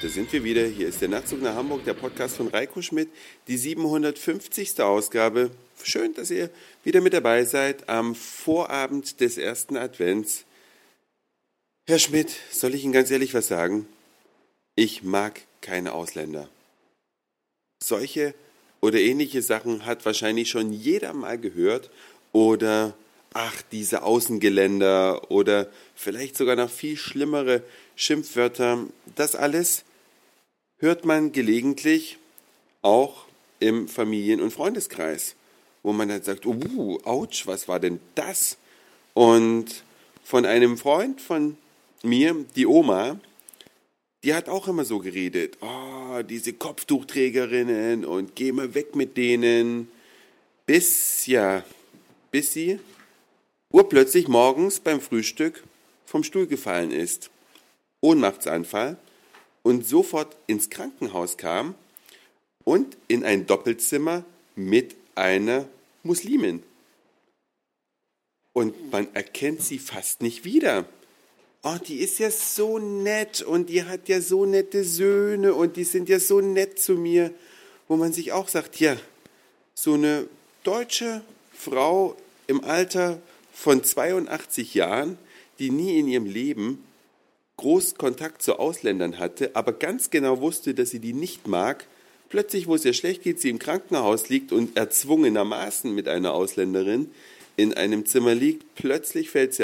Da sind wir wieder. Hier ist der Nachtzug nach Hamburg, der Podcast von Reiko Schmidt, die 750. Ausgabe. Schön, dass ihr wieder mit dabei seid am Vorabend des ersten Advents. Herr Schmidt, soll ich Ihnen ganz ehrlich was sagen? Ich mag keine Ausländer. Solche oder ähnliche Sachen hat wahrscheinlich schon jeder mal gehört oder diese Außengeländer oder vielleicht sogar noch viel schlimmere Schimpfwörter. Das alles hört man gelegentlich auch im Familien- und Freundeskreis, wo man dann sagt, ouch, was war denn das? Und von einem Freund von mir, die Oma, die hat auch immer so geredet, diese Kopftuchträgerinnen und geh mal weg mit denen, bis sie urplötzlich morgens beim Frühstück vom Stuhl gefallen ist, Ohnmachtsanfall und sofort ins Krankenhaus kam und in ein Doppelzimmer mit einer Muslimin. Und man erkennt sie fast nicht wieder. Die ist ja so nett und die hat ja so nette Söhne und die sind ja so nett zu mir, wo man sich auch sagt, ja, so eine deutsche Frau im Alter von 82 Jahren, die nie in ihrem Leben groß Kontakt zu Ausländern hatte, aber ganz genau wusste, dass sie die nicht mag, plötzlich, wo es ihr schlecht geht, sie im Krankenhaus liegt und erzwungenermaßen mit einer Ausländerin in einem Zimmer liegt, plötzlich fällt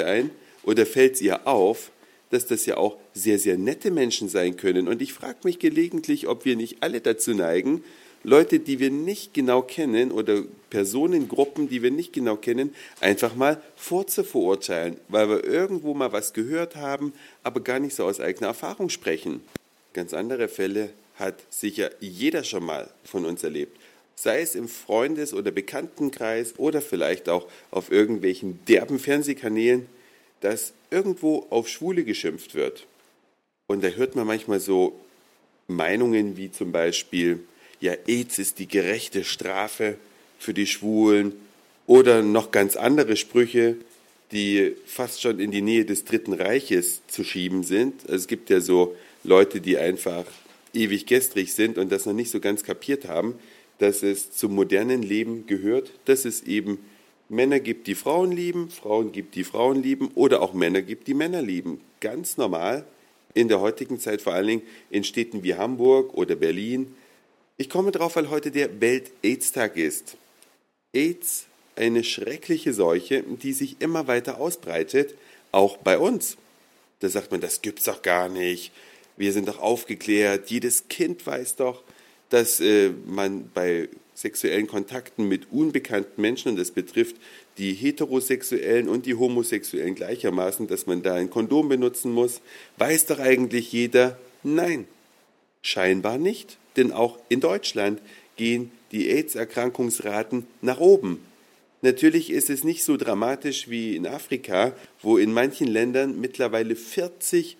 es ihr auf, dass das ja auch sehr, sehr nette Menschen sein können. Und ich frage mich gelegentlich, ob wir nicht alle dazu neigen, Leute, die wir nicht genau kennen oder Personengruppen, die wir nicht genau kennen, einfach mal vorzuverurteilen, weil wir irgendwo mal was gehört haben, aber gar nicht so aus eigener Erfahrung sprechen. Ganz andere Fälle hat sicher jeder schon mal von uns erlebt. Sei es im Freundes- oder Bekanntenkreis oder vielleicht auch auf irgendwelchen derben Fernsehkanälen, dass irgendwo auf Schwule geschimpft wird. Und da hört man manchmal so Meinungen wie zum Beispiel, ja, AIDS ist die gerechte Strafe für die Schwulen oder noch ganz andere Sprüche, die fast schon in die Nähe des Dritten Reiches zu schieben sind. Also es gibt ja so Leute, die einfach ewig gestrig sind und das noch nicht so ganz kapiert haben, dass es zum modernen Leben gehört, dass es eben Männer gibt, die Frauen lieben, Frauen gibt, die Frauen lieben oder auch Männer gibt, die Männer lieben. Ganz normal in der heutigen Zeit, vor allen Dingen in Städten wie Hamburg oder Berlin. Ich komme drauf, weil heute der Welt-AIDS-Tag ist. AIDS, eine schreckliche Seuche, die sich immer weiter ausbreitet, auch bei uns. Da sagt man, das gibt's doch gar nicht. Wir sind doch aufgeklärt. Jedes Kind weiß doch, dass man bei sexuellen Kontakten mit unbekannten Menschen, und das betrifft die Heterosexuellen und die Homosexuellen gleichermaßen, dass man da ein Kondom benutzen muss. Weiß doch eigentlich jeder? Nein, scheinbar nicht. Denn auch in Deutschland gehen die AIDS-Erkrankungsraten nach oben. Natürlich ist es nicht so dramatisch wie in Afrika, wo in manchen Ländern mittlerweile 40%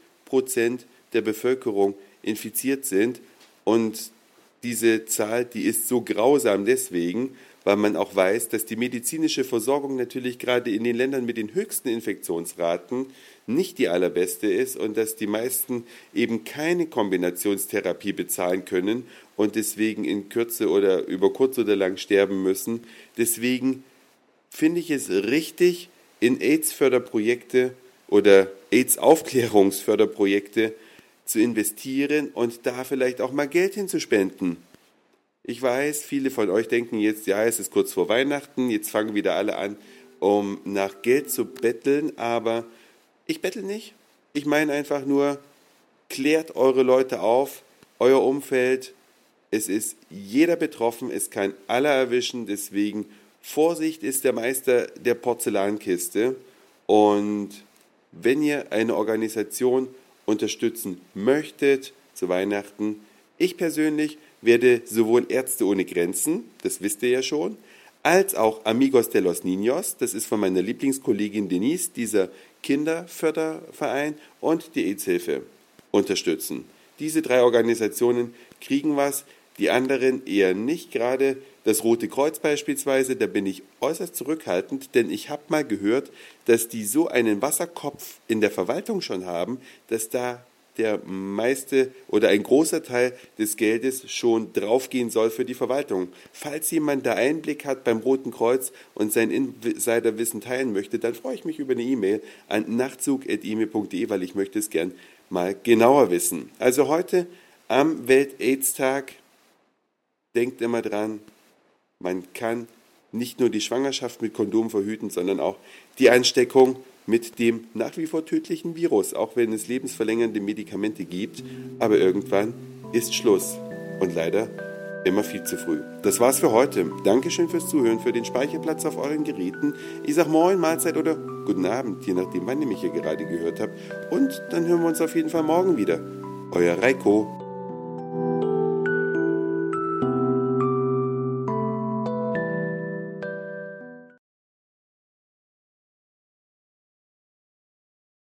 der Bevölkerung infiziert sind. Und diese Zahl, die ist so grausam deswegen, weil man auch weiß, dass die medizinische Versorgung natürlich gerade in den Ländern mit den höchsten Infektionsraten nicht die allerbeste ist und dass die meisten eben keine Kombinationstherapie bezahlen können und deswegen in Kürze oder über kurz oder lang sterben müssen. Deswegen finde ich es richtig, in AIDS-Förderprojekte oder AIDS-Aufklärungsförderprojekte zu investieren und da vielleicht auch mal Geld hinzuspenden. Ich weiß, viele von euch denken jetzt, ja, es ist kurz vor Weihnachten, jetzt fangen wieder alle an, um nach Geld zu betteln, aber ich bettel nicht. Ich meine einfach nur, klärt eure Leute auf, euer Umfeld. Es ist jeder betroffen, es kann aller erwischen, deswegen Vorsicht ist der Meister der Porzellankiste. Und wenn ihr eine Organisation unterstützen möchtet zu Weihnachten, ich persönlich werde sowohl Ärzte ohne Grenzen, das wisst ihr ja schon, als auch Amigos de los Niños, das ist von meiner Lieblingskollegin Denise, dieser Kinderförderverein, und die AIDS-Hilfe unterstützen. Diese 3 Organisationen kriegen was, die anderen eher nicht, gerade das Rote Kreuz beispielsweise, da bin ich äußerst zurückhaltend, denn ich habe mal gehört, dass die so einen Wasserkopf in der Verwaltung schon haben, dass da der meiste oder ein großer Teil des Geldes schon draufgehen soll für die Verwaltung. Falls jemand da Einblick hat beim Roten Kreuz und sein Insiderwissen teilen möchte, dann freue ich mich über eine E-Mail an nachtzug@email.de, weil ich möchte es gern mal genauer wissen. Also heute am Welt-AIDS-Tag, denkt immer dran, man kann nicht nur die Schwangerschaft mit Kondom verhüten, sondern auch die Ansteckung mit dem nach wie vor tödlichen Virus, auch wenn es lebensverlängernde Medikamente gibt. Aber irgendwann ist Schluss und leider immer viel zu früh. Das war's für heute. Dankeschön fürs Zuhören, für den Speicherplatz auf euren Geräten. Ich sag Moin, Mahlzeit oder Guten Abend, je nachdem, wann ihr mich hier gerade gehört habt. Und dann hören wir uns auf jeden Fall morgen wieder. Euer Reiko.